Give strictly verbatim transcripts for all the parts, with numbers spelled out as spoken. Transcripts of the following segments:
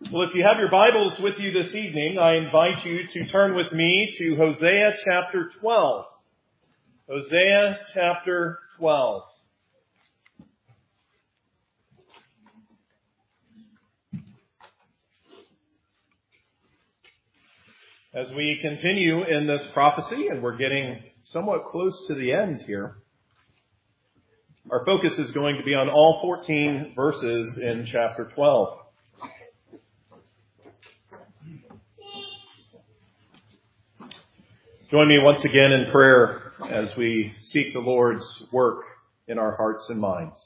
Well, if you have your Bibles with you this evening, I invite you to turn with me to Hosea chapter twelve. Hosea chapter twelve. As we continue in this prophecy, and we're getting somewhat close to the end here, our focus is going to be on all fourteen verses in chapter twelve. Join me once again in prayer as we seek the Lord's work in our hearts and minds.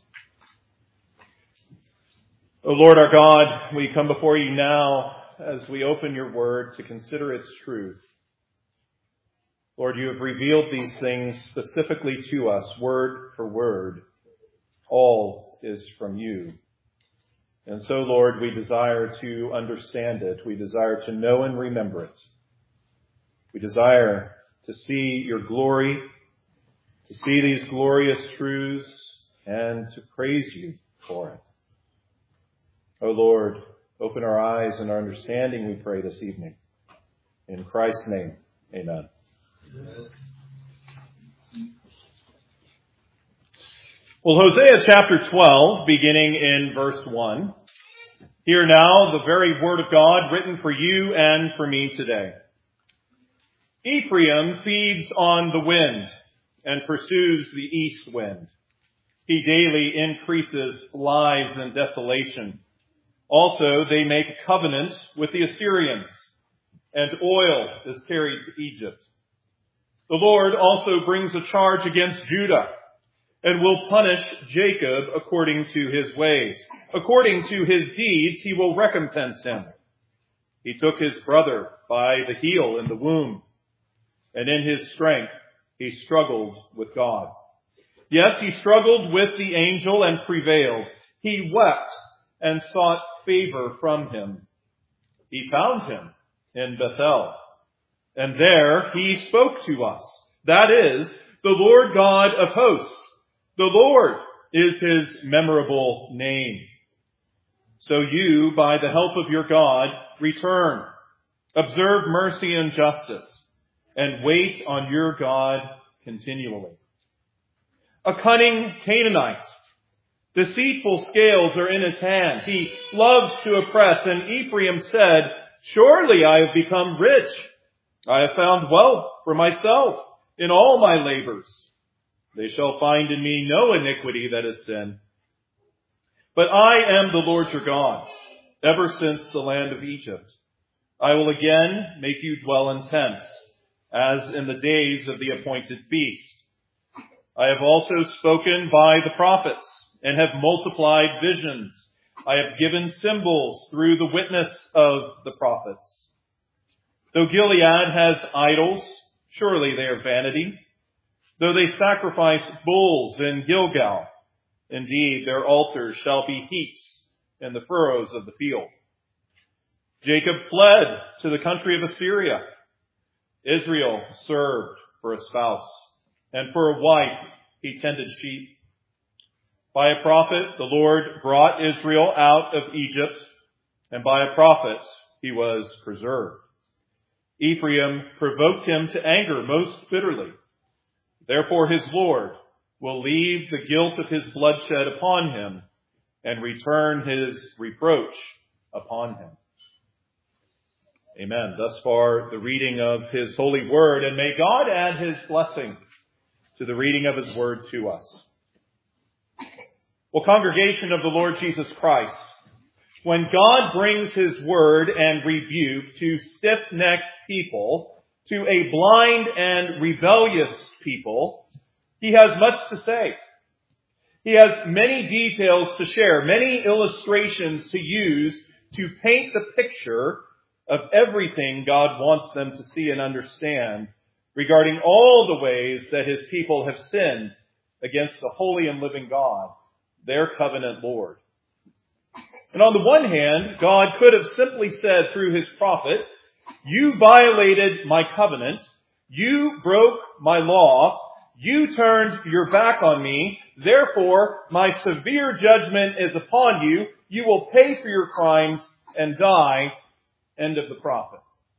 O Lord our God, we come before you now as we open your word to consider its truth. Lord, you have revealed these things specifically to us, word for word. All is from you. And so, Lord, we desire to understand it. We desire to know and remember it. We desire to see your glory, to see these glorious truths, and to praise you for it. O Lord, open our eyes and our understanding, we pray this evening. In Christ's name, amen. Amen. Well, Hosea chapter twelve, beginning in verse one. Hear now the very word of God written for you and for me today. Ephraim feeds on the wind and pursues the east wind. He daily increases lies and desolation. Also, they make a covenant with the Assyrians, and oil is carried to Egypt. The Lord also brings a charge against Judah, and will punish Jacob according to his ways. According to his deeds, he will recompense him. He took his brother by the heel in the womb, and in his strength he struggled with God. Yes, he struggled with the angel and prevailed. He wept and sought favor from him. He found him in Bethel, and there he spoke to us. That is, the Lord God of hosts. The Lord is his memorable name. So you, by the help of your God, return, observe mercy and justice, and wait on your God continually. A cunning Canaanite. Deceitful scales are in his hand. He loves to oppress. And Ephraim said, surely I have become rich. I have found wealth for myself in all my labors. They shall find in me no iniquity that is sin. But I am the Lord your God, ever since the land of Egypt. I will again make you dwell in tents, as in the days of the appointed feast. I have also spoken by the prophets, and have multiplied visions. I have given symbols through the witness of the prophets. Though Gilead has idols, surely they are vanity. Though they sacrifice bulls in Gilgal, indeed their altars shall be heaps in the furrows of the field. Jacob fled to the country of Assyria. Israel served for a spouse, and for a wife he tended sheep. By a prophet the Lord brought Israel out of Egypt, and by a prophet he was preserved. Ephraim provoked him to anger most bitterly. Therefore his Lord will leave the guilt of his bloodshed upon him, and return his reproach upon him. Amen. Thus far, the reading of his holy word, and may God add his blessing to the reading of his word to us. Well, congregation of the Lord Jesus Christ, when God brings his word and rebuke to stiff-necked people, to a blind and rebellious people, he has much to say. He has many details to share, many illustrations to use to paint the picture of everything God wants them to see and understand regarding all the ways that his people have sinned against the holy and living God, their covenant Lord. And on the one hand, God could have simply said through his prophet, you violated my covenant, you broke my law, you turned your back on me, therefore my severe judgment is upon you, you will pay for your crimes and die. End of the prophet.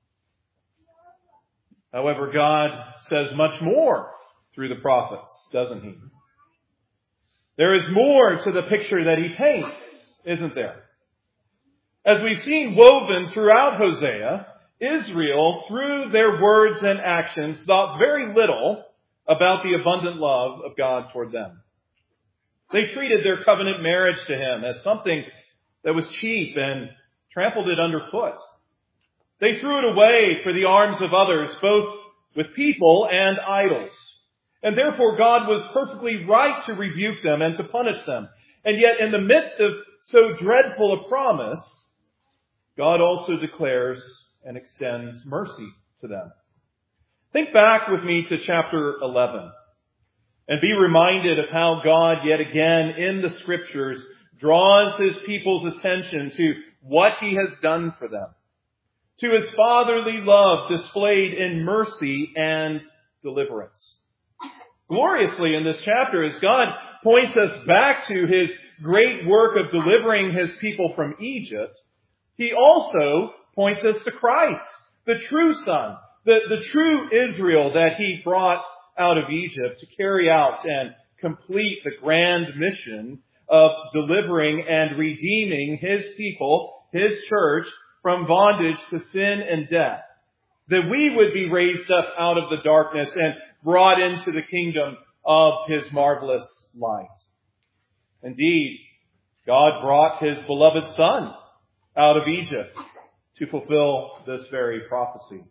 However, God says much more through the prophets, doesn't he? There is more to the picture that he paints, isn't there? As we've seen woven throughout Hosea, Israel, through their words and actions, thought very little about the abundant love of God toward them. They treated their covenant marriage to him as something that was cheap and trampled it underfoot. They threw it away for the arms of others, both with people and idols. And therefore God was perfectly right to rebuke them and to punish them. And yet in the midst of so dreadful a promise, God also declares and extends mercy to them. Think back with me to chapter eleven and be reminded of how God yet again in the scriptures draws his people's attention to what he has done for them, to his fatherly love displayed in mercy and deliverance. Gloriously in this chapter, as God points us back to his great work of delivering his people from Egypt, he also points us to Christ, the true Son, the, the true Israel that he brought out of Egypt to carry out and complete the grand mission of delivering and redeeming his people, his church, from bondage to sin and death, that we would be raised up out of the darkness and brought into the kingdom of his marvelous light. Indeed, God brought his beloved Son out of Egypt to fulfill this very prophecy.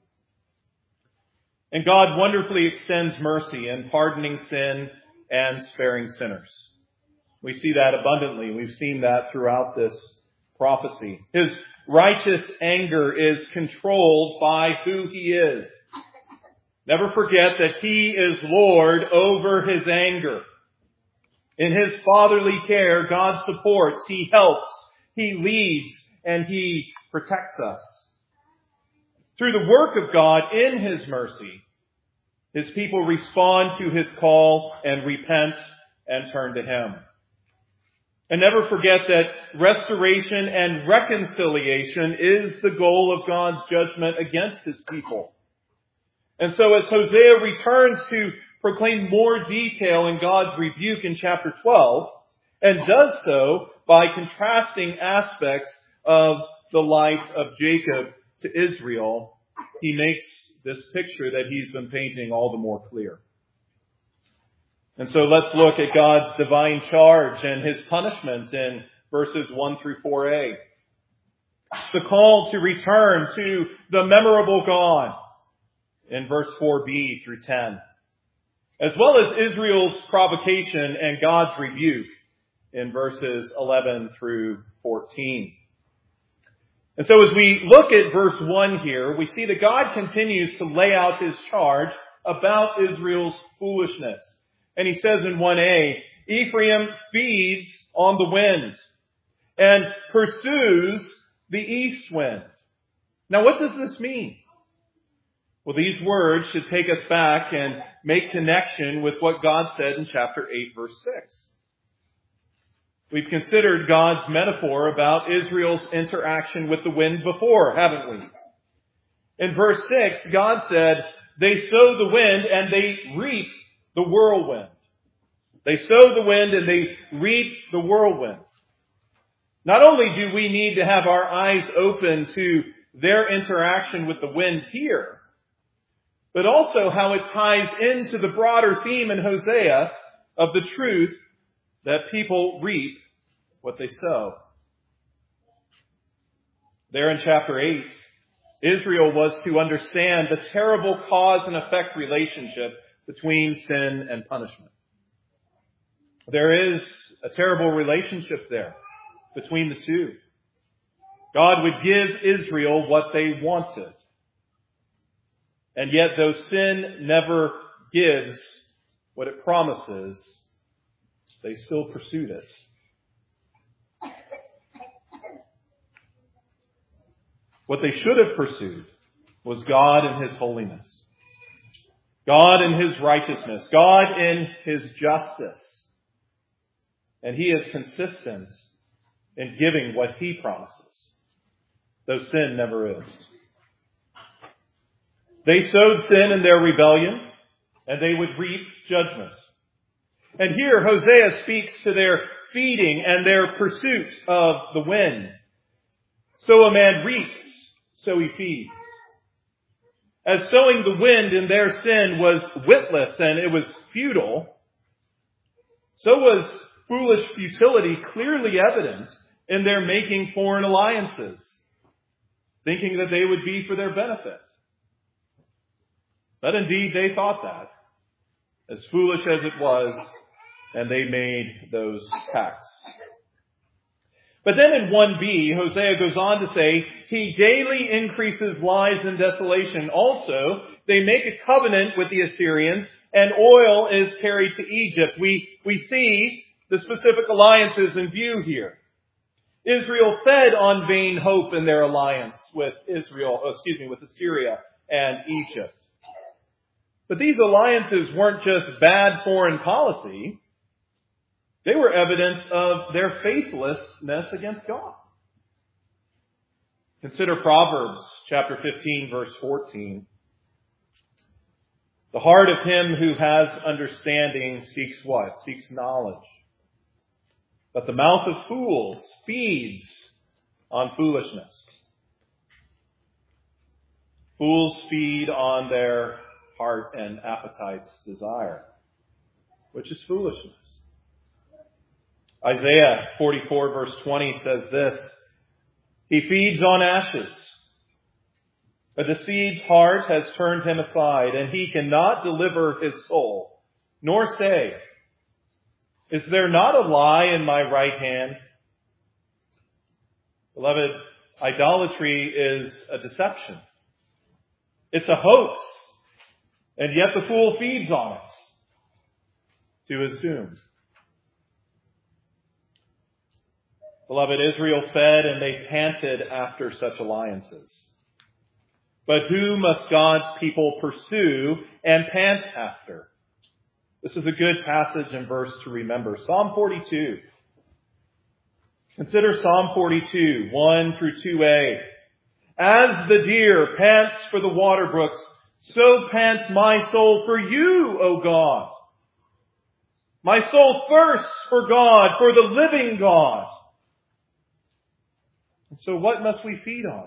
And God wonderfully extends mercy in pardoning sin and sparing sinners. We see that abundantly. We've seen that throughout this prophecy. His righteous anger is controlled by who he is. Never forget that he is Lord over his anger. In his fatherly care, God supports, he helps, he leads, and he protects us. Through the work of God in his mercy, his people respond to his call and repent and turn to him. And never forget that restoration and reconciliation is the goal of God's judgment against his people. And so as Hosea returns to proclaim more detail in God's rebuke in chapter twelve, and does so by contrasting aspects of the life of Jacob to Israel, he makes this picture that he's been painting all the more clear. And so let's look at God's divine charge and his punishment in verses one through four a. The call to return to the memorable God in verse four b through ten. As well as Israel's provocation and God's rebuke in verses eleven through fourteen. And so as we look at verse one here, we see that God continues to lay out his charge about Israel's foolishness. And he says in one a, Ephraim feeds on the wind and pursues the east wind. Now what does this mean? Well, these words should take us back and make connection with what God said in chapter eight, verse six. We've considered God's metaphor about Israel's interaction with the wind before, haven't we? In verse six, God said, they sow the wind and they reap the whirlwind. They sow the wind and they reap the whirlwind. Not only do we need to have our eyes open to their interaction with the wind here, but also how it ties into the broader theme in Hosea of the truth that people reap what they sow. There in chapter eight, Israel was to understand the terrible cause and effect relationship between sin and punishment. There is a terrible relationship there between the two. God would give Israel what they wanted. And yet, though sin never gives what it promises, they still pursued it. What they should have pursued was God in his holiness, God in his righteousness, God in his justice. And he is consistent in giving what he promises. though sin never is. They sowed sin in their rebellion, and they would reap judgment. And here Hosea speaks to their feeding and their pursuit of the wind. So a man reaps, so he feeds. As sowing the wind in their sin was witless and it was futile, so was foolish futility clearly evident in their making foreign alliances, thinking that they would be for their benefit. But indeed they thought that, as foolish as it was, and they made those pacts. But then in one b, Hosea goes on to say, he daily increases lies and desolation. Also, they make a covenant with the Assyrians, and oil is carried to Egypt. We, we see the specific alliances in view here. Israel fed on vain hope in their alliance with Israel, oh, excuse me, with Assyria and Egypt. But these alliances weren't just bad foreign policy. They were evidence of their faithlessness against God. Consider Proverbs chapter fifteen, verse fourteen. The heart of him who has understanding seeks what? Seeks knowledge. But the mouth of fools feeds on foolishness. Fools feed on their heart and appetite's desire, which is foolishness. Isaiah forty-four verse twenty says this, he feeds on ashes. A deceived heart has turned him aside, and he cannot deliver his soul, nor say, is there not a lie in my right hand? Beloved, idolatry is a deception. It's a hoax. And yet the fool feeds on it to his doom. Beloved, Israel fed and they panted after such alliances. But who must God's people pursue and pant after? This is a good passage and verse to remember. Psalm forty-two. Consider Psalm forty-two, one through two a. As the deer pants for the water brooks, so pants my soul for you, O God. My soul thirsts for God, for the living God. And so what must we feed on?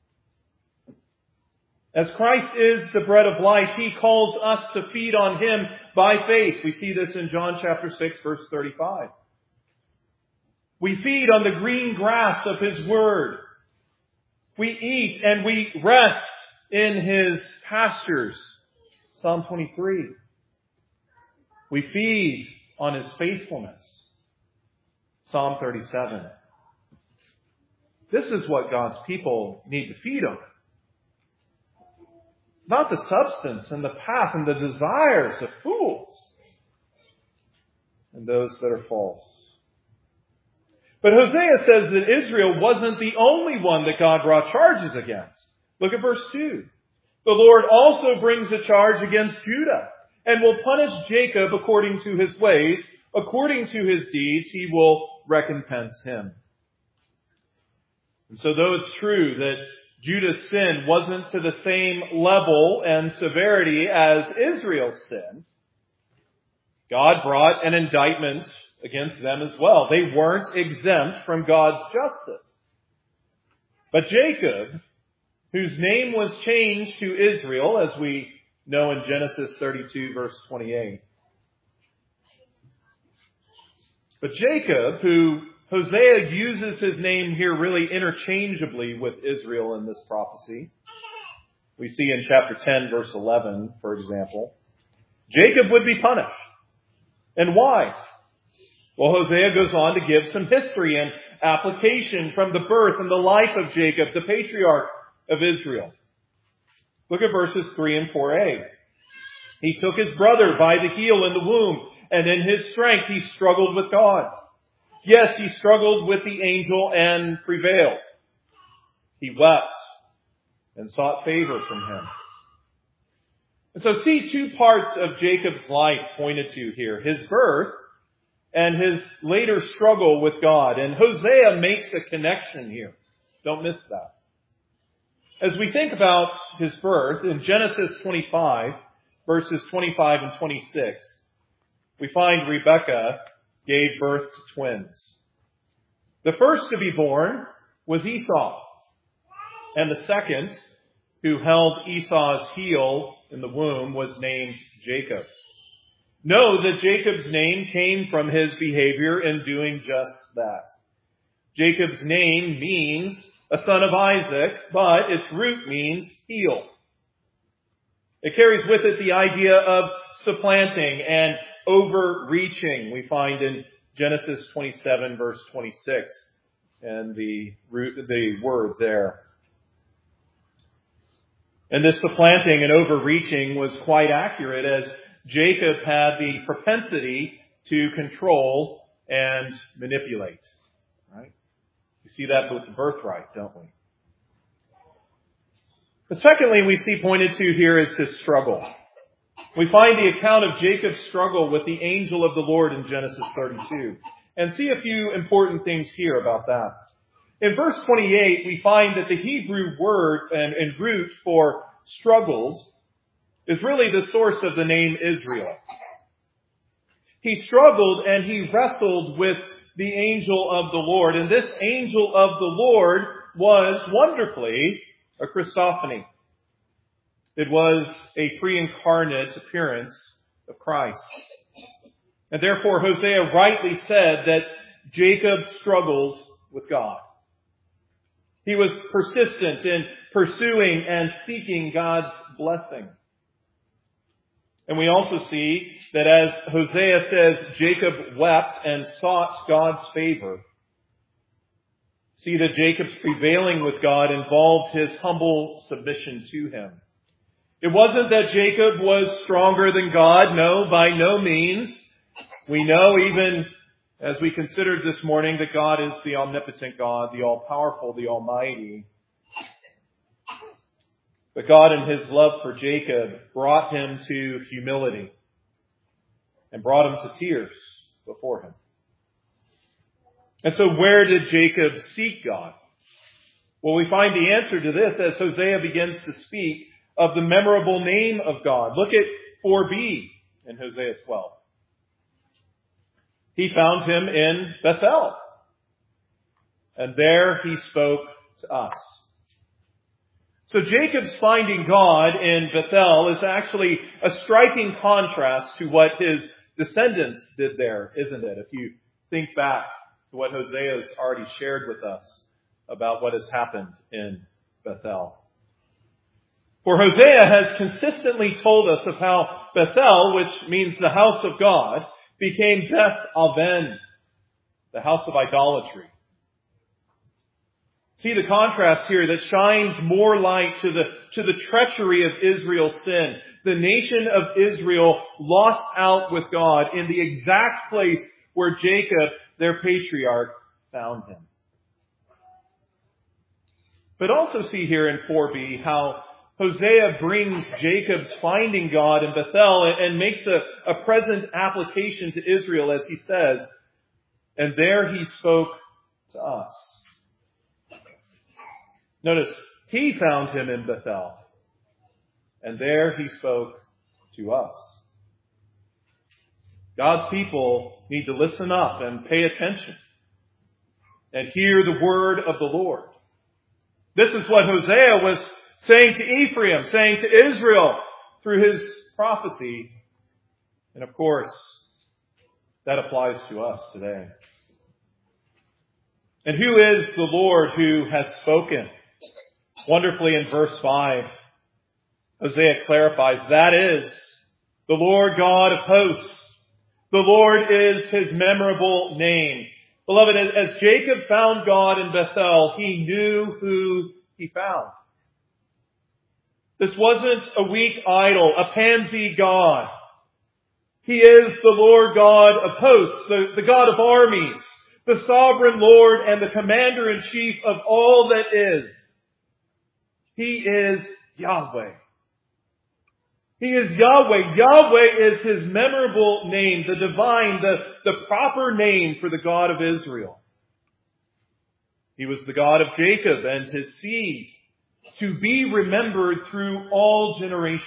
As Christ is the bread of life, he calls us to feed on him by faith. We see this in John chapter six, verse thirty-five. We feed on the green grass of his word. We eat and we rest in his pastures. Psalm twenty-three. We feed on his faithfulness. Psalm thirty-seven. This is what God's people need to feed on. Not the substance and the path and the desires of fools and those that are false. But Hosea says that Israel wasn't the only one that God brought charges against. Look at verse two. The Lord also brings a charge against Judah and will punish Jacob according to his ways. According to his deeds, he will recompense him. And so though it's true that Judah's sin wasn't to the same level and severity as Israel's sin, God brought an indictment against them as well. They weren't exempt from God's justice. But Jacob, whose name was changed to Israel, as we know in Genesis thirty-two, verse twenty-eight. But Jacob, who Hosea uses his name here really interchangeably with Israel in this prophecy. We see in chapter ten, verse eleven, for example. Jacob would be punished. And why? Well, Hosea goes on to give some history and application from the birth and the life of Jacob, the patriarch of Israel. Look at verses three and four a. He took his brother by the heel in the womb, and in his strength he struggled with God. Yes, he struggled with the angel and prevailed. He wept and sought favor from him. And so see two parts of Jacob's life pointed to here. His birth and his later struggle with God. And Hosea makes a connection here. Don't miss that. As we think about his birth, in Genesis twenty-five, verses twenty-five and twenty-six, we find Rebekah gave birth to twins. The first to be born was Esau, and the second, who held Esau's heel in the womb, was named Jacob. Know that Jacob's name came from his behavior in doing just that. Jacob's name means a son of Isaac, but its root means heel. It carries with it the idea of supplanting and overreaching. We find in Genesis twenty-seven, verse twenty-six, and the root, the word there. And this supplanting and overreaching was quite accurate, as Jacob had the propensity to control and manipulate. Right? We see that with the birthright, don't we? But secondly, we see pointed to here is his struggle. We find the account of Jacob's struggle with the angel of the Lord in Genesis thirty-two. And see a few important things here about that. In verse twenty-eight, we find that the Hebrew word and, and root for struggles is really the source of the name Israel. He struggled and he wrestled with the angel of the Lord. And this angel of the Lord was wonderfully a Christophany. It was a pre-incarnate appearance of Christ. And therefore Hosea rightly said that Jacob struggled with God. He was persistent in pursuing and seeking God's blessing. And we also see that as Hosea says, Jacob wept and sought God's favor. See that Jacob's prevailing with God involved his humble submission to him. It wasn't that Jacob was stronger than God. No, by no means. We know even as we considered this morning that God is the omnipotent God, the all-powerful, the almighty. But God in his love for Jacob brought him to humility and brought him to tears before him. And so where did Jacob seek God? Well, we find the answer to this as Hosea begins to speak of the memorable name of God. Look at four b in Hosea twelve. He found him in Bethel, and there he spoke to us. So Jacob's finding God in Bethel is actually a striking contrast to what his descendants did there, isn't it? If you think back to what Hosea has already shared with us about what has happened in Bethel. For Hosea has consistently told us of how Bethel, which means the house of God, became Beth Aven, the house of idolatry. See the contrast here that shines more light to the, to the treachery of Israel's sin. The nation of Israel lost out with God in the exact place where Jacob, their patriarch, found him. But also see here in four b how Hosea brings Jacob's finding God in Bethel and makes a, a present application to Israel as he says, and there he spoke to us. Notice, he found him in Bethel, and there he spoke to us. God's people need to listen up and pay attention and hear the word of the Lord. This is what Hosea was saying to Ephraim, saying to Israel through his prophecy. And of course, that applies to us today. And who is the Lord who has spoken? Wonderfully in verse five, Hosea clarifies, that is the Lord God of hosts. The Lord is his memorable name. Beloved, as Jacob found God in Bethel, he knew who he found. This wasn't a weak idol, a pansy God. He is the Lord God of hosts, the, the God of armies, the sovereign Lord and the commander-in-chief of all that is. He is Yahweh. He is Yahweh. Yahweh is his memorable name, the divine, the, the proper name for the God of Israel. He was the God of Jacob and his seed. to be remembered through all generations.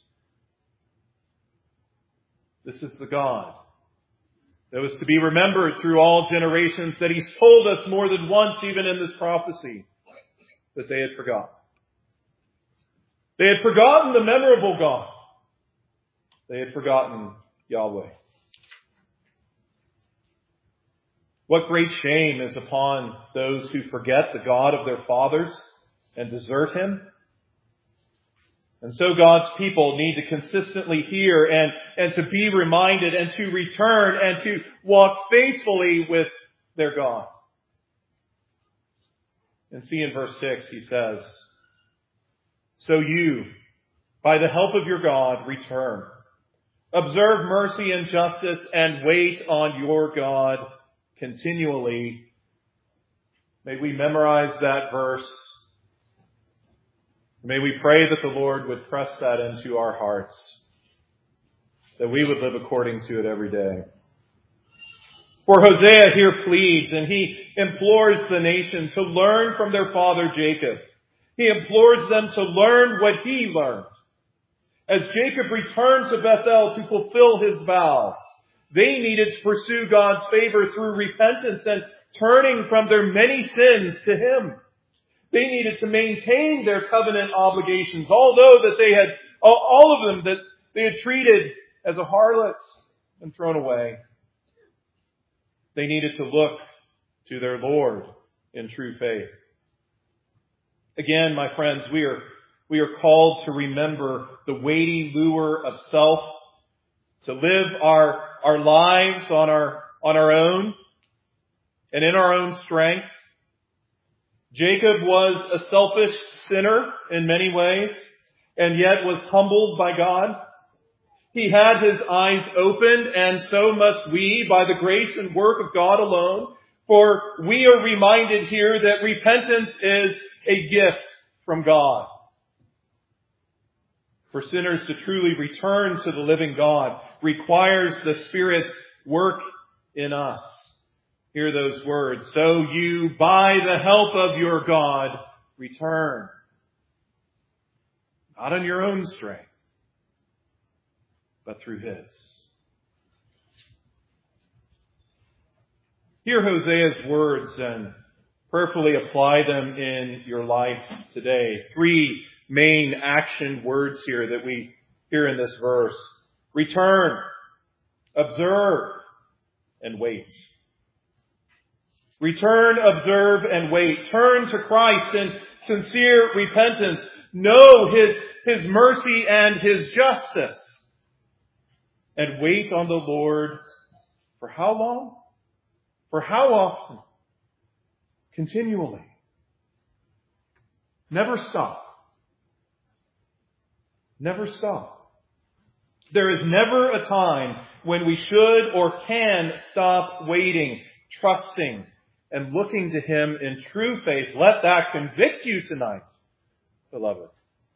This is the God that was to be remembered through all generations, that He's told us more than once, even in this prophecy, that they had forgotten. They had forgotten the memorable God. They had forgotten Yahweh. What great shame is upon those who forget the God of their fathers and desert Him. And so God's people need to consistently hear and, and to be reminded and to return and to walk faithfully with their God. And see in verse six, he says, "So you, by the help of your God, return. Observe mercy and justice and wait on your God continually." May we memorize that verse. May we pray that the Lord would press that into our hearts, that we would live according to it every day. For Hosea here pleads and he implores the nation to learn from their father Jacob. He implores them to learn what he learned. As Jacob returned to Bethel to fulfill his vow, they needed to pursue God's favor through repentance and turning from their many sins to Him. They needed to maintain their covenant obligations, although that they had, all of them that they had treated as a harlot and thrown away. They needed to look to their Lord in true faith. Again, my friends, we are, we are called to remember the weighty lure of self, to live our, our lives on our, on our own and in our own strength. Jacob was a selfish sinner in many ways, and yet was humbled by God. He had his eyes opened, and so must we by the grace and work of God alone. For we are reminded here that repentance is a gift from God. For sinners to truly return to the living God requires the Spirit's work in us. Hear those words. "So you, by the help of your God, return." Not on your own strength, but through His. Hear Hosea's words and prayerfully apply them in your life today. Three main action words here that we hear in this verse. Return, observe, and wait. Return, observe, and wait. Turn to Christ in sincere repentance. Know His, His mercy and His justice. And wait on the Lord for how long? For how often? Continually. Never stop. Never stop. There is never a time when we should or can stop waiting, trusting, and looking to Him in true faith. Let that convict you tonight, beloved.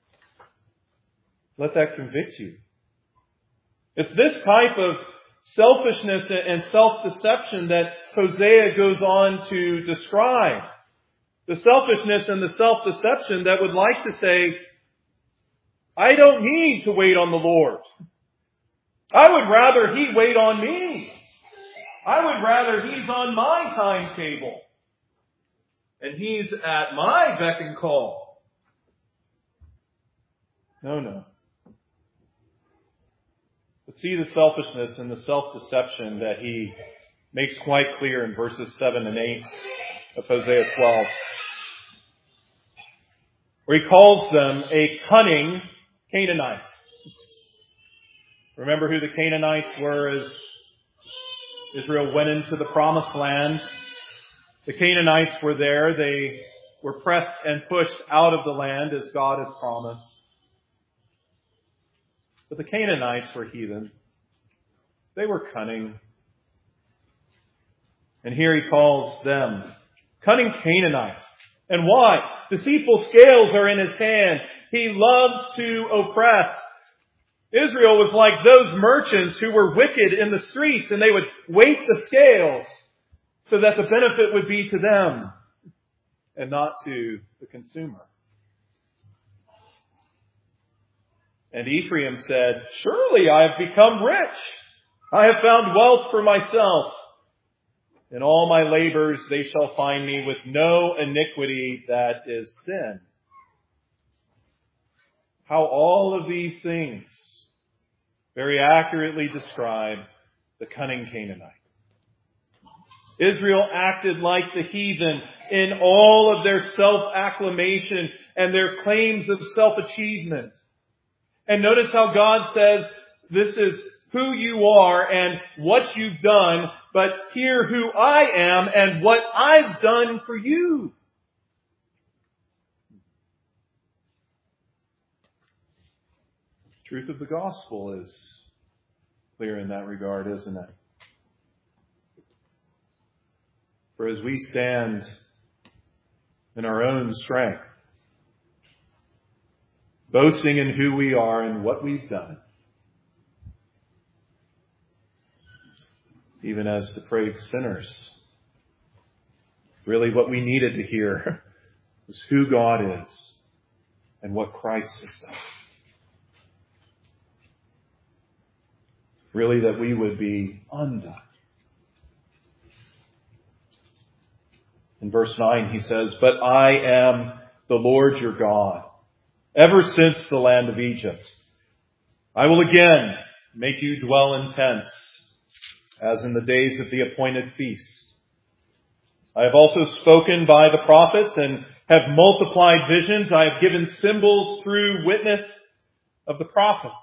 Let that convict you. It's this type of selfishness and self-deception that Hosea goes on to describe. The selfishness and the self-deception that would like to say, I don't need to wait on the Lord. I would rather He wait on me. I would rather He's on my timetable. And He's at my beck and call. No, no. But see the selfishness and the self-deception that he makes quite clear in verses seven and eight of Hosea twelve. Where he calls them a cunning Canaanite. Remember who the Canaanites were as Israel went into the promised land. The Canaanites were there. They were pressed and pushed out of the land as God had promised. But the Canaanites were heathen. They were cunning. And here he calls them cunning Canaanites. And why? Deceitful scales are in his hand. He loves to oppress. Israel was like those merchants who were wicked in the streets, and they would weight the scales so that the benefit would be to them and not to the consumer. And Ephraim said, surely I have become rich. I have found wealth for myself. In all my labors they shall find me with no iniquity that is sin. How all of these things very accurately describe the cunning Canaanite. Israel acted like the heathen in all of their self-acclamation and their claims of self-achievement. And notice how God says, this is who you are and what you've done, but hear who I am and what I've done for you. The truth of the gospel is clear in that regard, isn't it? For as we stand in our own strength, boasting in who we are and what we've done, even as depraved sinners, really what we needed to hear was who God is and what Christ has done. Really that we would be undone. In verse nine he says, but I am the Lord your God, ever since the land of Egypt. I will again make you dwell in tents, as in the days of the appointed feast. I have also spoken by the prophets and have multiplied visions. I have given symbols through witness of the prophets.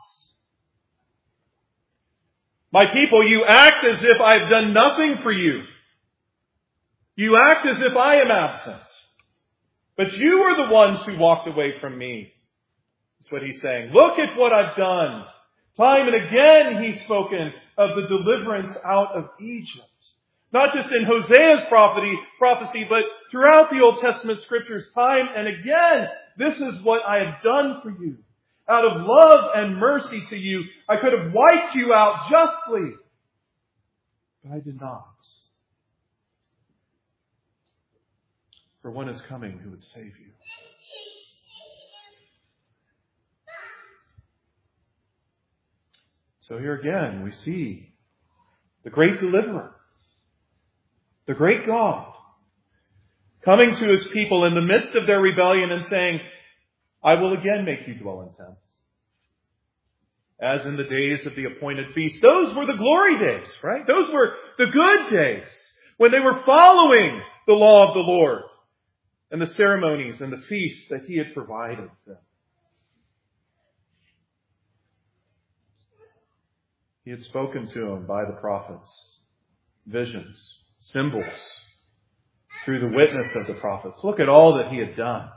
My people, you act as if I have done nothing for you. You act as if I am absent. But you are the ones who walked away from me. That's what he's saying. Look at what I've done. Time and again he's spoken of the deliverance out of Egypt. Not just in Hosea's prophecy, prophecy, but throughout the Old Testament scriptures, time and again, this is what I have done for you. Out of love and mercy to you, I could have wiped you out justly, but I did not. For one is coming who would save you. So here again, we see the great deliverer, the great God, coming to his people in the midst of their rebellion and saying, I will again make you dwell in tents, as in the days of the appointed feast. Those were the glory days, right? Those were the good days when they were following the law of the Lord and the ceremonies and the feasts that he had provided them. He had spoken to them by the prophets, visions, symbols, through the witness of the prophets. Look at all that he had done.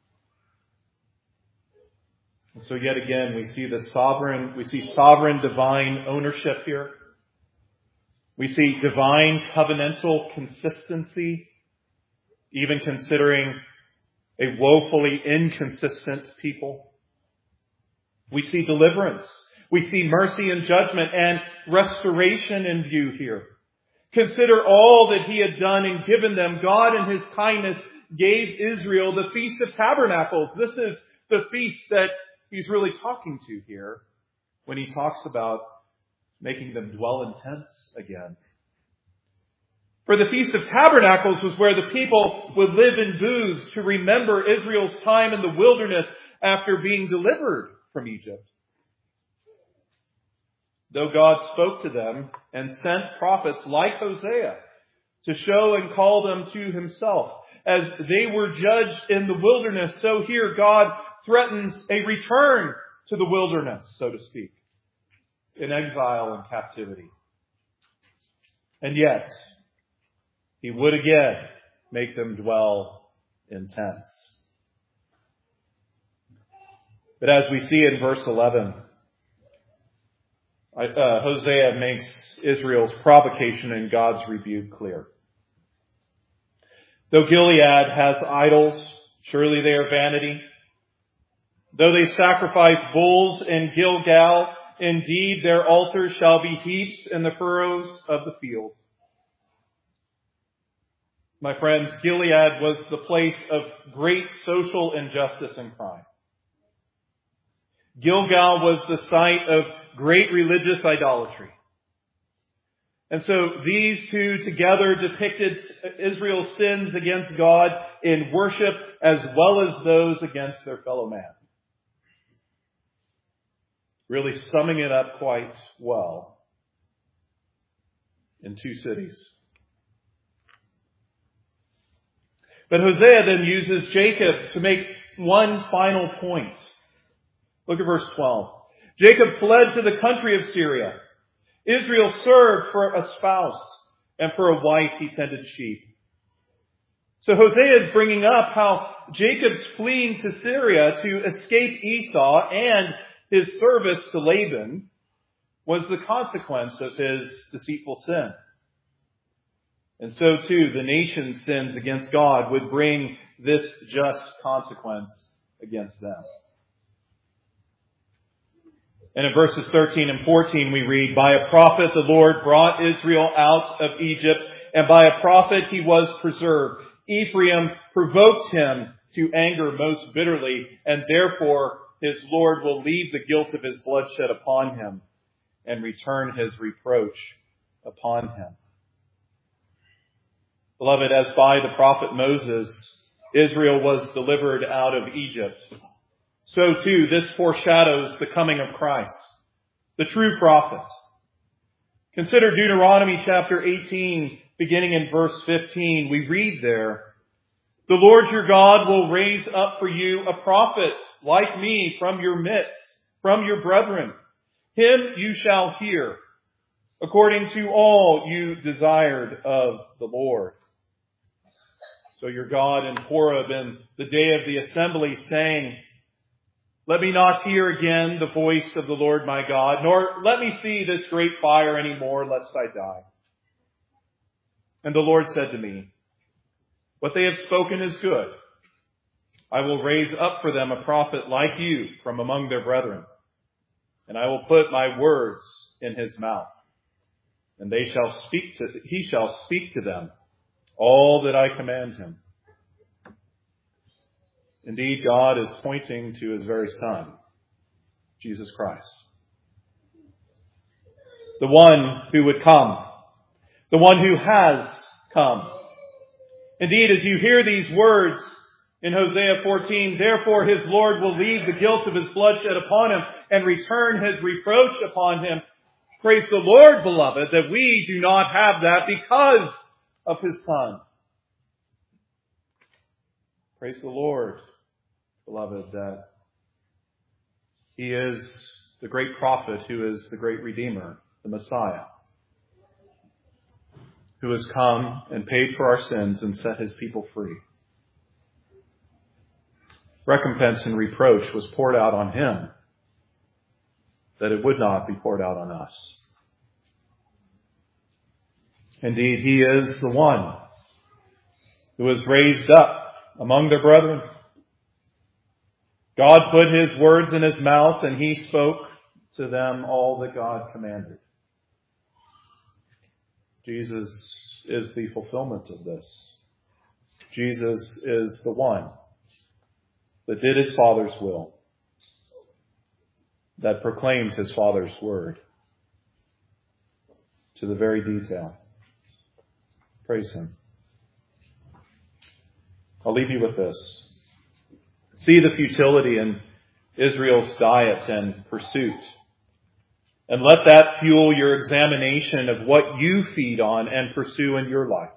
And so yet again, we see the sovereign, we see sovereign divine ownership here. We see divine covenantal consistency, even considering a woefully inconsistent people. We see deliverance. We see mercy and judgment and restoration in view here. Consider all that he had done and given them. God in his kindness gave Israel the Feast of Tabernacles. This is the feast that he's really talking to here when he talks about making them dwell in tents again. For the Feast of Tabernacles was where the people would live in booths to remember Israel's time in the wilderness after being delivered from Egypt. Though God spoke to them and sent prophets like Hosea to show and call them to himself, as they were judged in the wilderness, so here God threatens a return to the wilderness, so to speak, in exile and captivity. And yet, he would again make them dwell in tents. But as we see in verse eleven, uh, Hosea makes Israel's provocation and God's rebuke clear. Though Gilead has idols, surely they are vanity. Though they sacrifice bulls in Gilgal, indeed their altars shall be heaps in the furrows of the field. My friends, Gilead was the place of great social injustice and crime. Gilgal was the site of great religious idolatry. And so these two together depicted Israel's sins against God in worship as well as those against their fellow man. Really summing it up quite well in two cities. But Hosea then uses Jacob to make one final point. Look at verse twelve. Jacob fled to the country of Syria. Israel served for a spouse, and for a wife he tended sheep. So Hosea is bringing up how Jacob's fleeing to Syria to escape Esau and his service to Laban was the consequence of his deceitful sin. And so too, the nation's sins against God would bring this just consequence against them. And in verses thirteen and fourteen we read, "By a prophet the Lord brought Israel out of Egypt, and by a prophet he was preserved. Ephraim provoked him to anger most bitterly, and therefore his Lord will leave the guilt of his bloodshed upon him, and return his reproach upon him." Beloved, as by the prophet Moses, Israel was delivered out of Egypt, so too this foreshadows the coming of Christ, the true prophet. Consider Deuteronomy chapter eighteen, beginning in verse fifteen. We read there, "The Lord your God will raise up for you a prophet like me from your midst, from your brethren. Him you shall hear, according to all you desired of the Lord." So your God in Horeb in the day of the assembly saying, "Let me not hear again the voice of the Lord my God, nor let me see this great fire any more, lest I die." And the Lord said to me, "What they have spoken is good. I will raise up for them a prophet like you from among their brethren, and I will put my words in his mouth, and they shall speak to, he shall speak to them all that I command him." Indeed, God is pointing to his very Son, Jesus Christ. The one who would come. The one who has come. Indeed, as you hear these words in Hosea fourteen, "Therefore his Lord will leave the guilt of his bloodshed upon him and return his reproach upon him." Praise the Lord, beloved, that we do not have that because of his Son. Praise the Lord, beloved, that he is the great prophet who is the great Redeemer, the Messiah, who has come and paid for our sins and set his people free. Recompense and reproach was poured out on him, that it would not be poured out on us. Indeed, he is the one who was raised up among their brethren. God put his words in his mouth, and he spoke to them all that God commanded. Jesus is the fulfillment of this. Jesus is the one that did his Father's will, that proclaimed his Father's word to the very detail. Praise him. I'll leave you with this. See the futility in Israel's diet and pursuit, and let that fuel your examination of what you feed on and pursue in your life.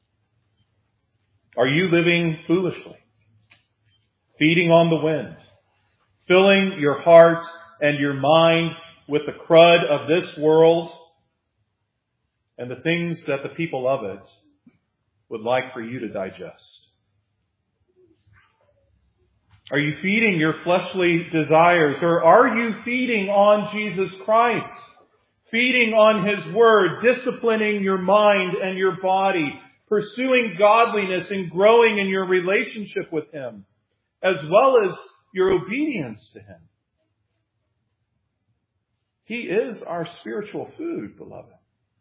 Are you living foolishly, feeding on the wind, filling your heart and your mind with the crud of this world and the things that the people of it would like for you to digest? Are you feeding your fleshly desires, or are you feeding on Jesus Christ? Feeding on his word, disciplining your mind and your body, pursuing godliness and growing in your relationship with him, as well as your obedience to him. He is our spiritual food, beloved.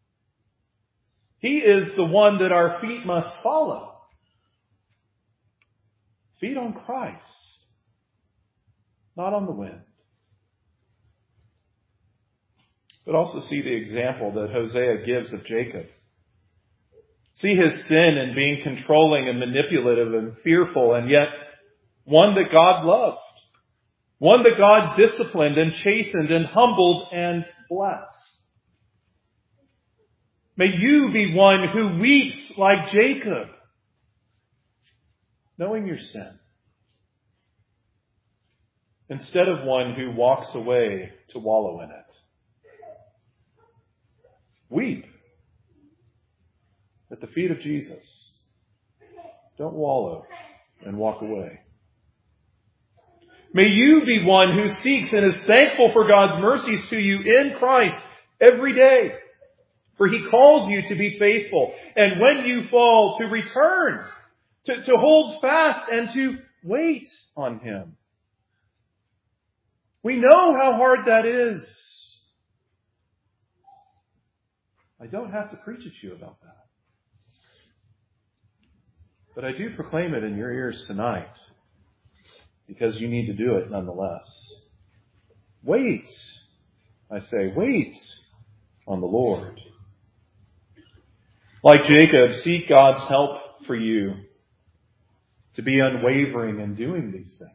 He is the one that our feet must follow. Feed on Christ, not on the wind. but also see the example that Hosea gives of Jacob. See his sin in being controlling and manipulative and fearful, and yet one that God loved. One that God disciplined and chastened and humbled and blessed. May you be one who weeps like Jacob, knowing your sin, instead of one who walks away to wallow in it. Weep at the feet of Jesus. Don't wallow and walk away. May you be one who seeks and is thankful for God's mercies to you in Christ every day. For he calls you to be faithful. And when you fall, to return, to, to hold fast and to wait on him. We know how hard that is. I don't have to preach at you about that. But I do proclaim it in your ears tonight, because you need to do it nonetheless. Wait, I say, wait on the Lord. Like Jacob, seek God's help for you to be unwavering in doing these things.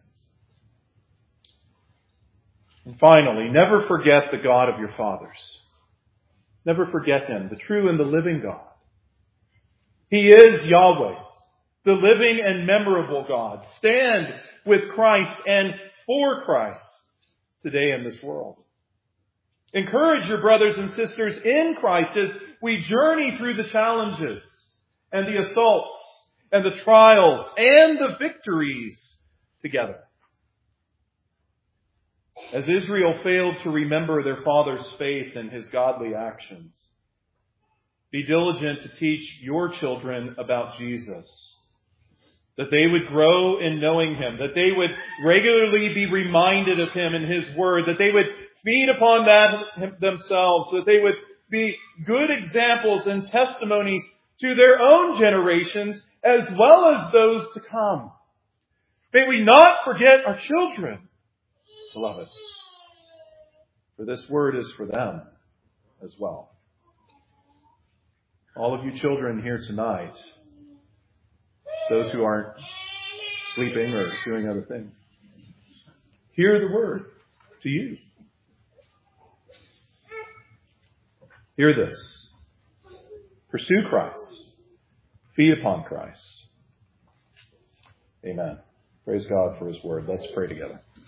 And finally, never forget the God of your fathers. Never forget him, the true and the living God. He is Yahweh, the living and memorable God. Stand with Christ and for Christ today in this world. Encourage your brothers and sisters in Christ as we journey through the challenges and the assaults and the trials and the victories together. As Israel failed to remember their father's faith and his godly actions, be diligent to teach your children about Jesus, that they would grow in knowing him, that they would regularly be reminded of him and his word, that they would feed upon that themselves, that they would be good examples and testimonies to their own generations as well as those to come. May we not forget our children, beloved, for this word is for them as well. All of you children here tonight, those who aren't sleeping or doing other things, hear the word to you. Hear this. Pursue Christ. Feed upon Christ. Amen. Praise God for his word. Let's pray together.